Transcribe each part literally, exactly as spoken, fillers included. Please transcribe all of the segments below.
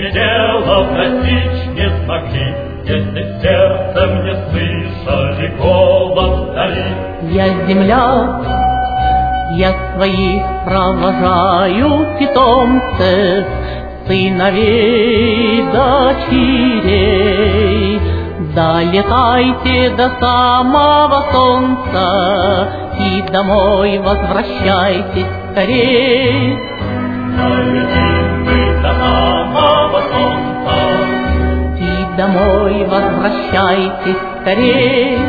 пределов достичь не смогли, если сердцем не слышали голос вдали. Я земля, я своих провожаю питомцев, сыновей, дочерей. Долетайте до самого солнца и домой возвращайтесь скорей. Долетим мы до самого солнца И домой возвращайтесь скорей.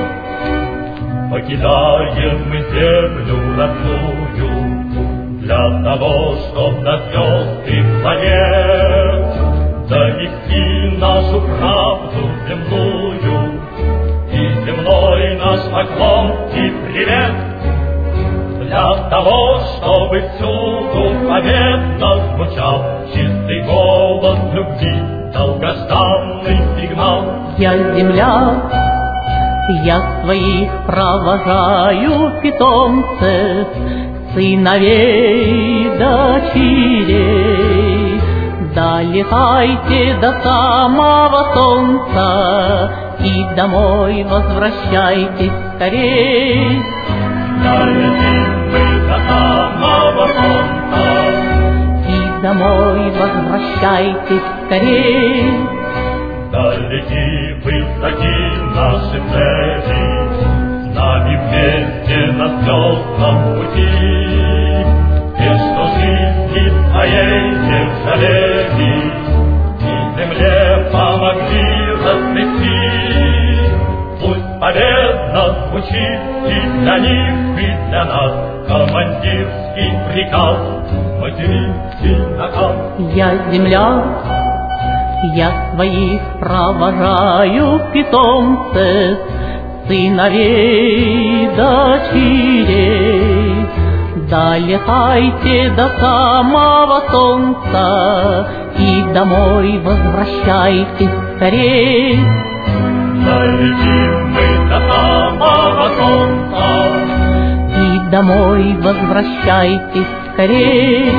Покидаем мы землю родную для того, чтоб до звезд и планет донести нашу правду земную и земной наш поклон и привет. Для того, чтобы всюду победно звучал чистый голос любви, долгожданный сигнал. Я земля, я своих провожаю питомцев, сыновей, дочерей. Долетайте до самого солнца и домой возвращайтесь скорей. Долетим мы до самого солнца И домой возвращайтесь скорей. Далеки высоки наши цели, с нами вместе на звездном пути. Те, что жизни своей не жалели, и земле помогли расцвести. Пусть победно звучит и для них, и для нас командирский приказ, материнский наказ. Я земля, я своих провожаю питомцев, сыновей, дочерей. Долетайте до самого солнца и домой возвращайтесь скорей. Долетим мы до самого солнца И домой возвращайтесь скорей.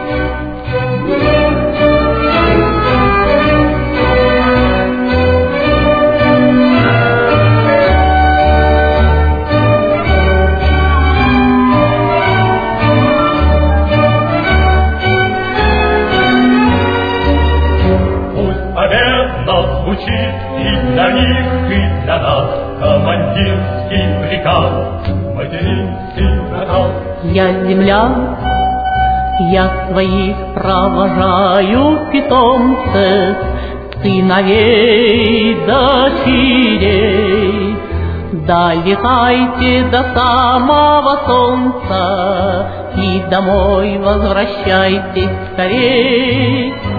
Звучит и для них, и для нас командирский приказ, материнский наказ. Я земля, я своих провожаю питомцев, сыновей, дочерей. Долетайте до самого солнца и домой возвращайтесь скорей.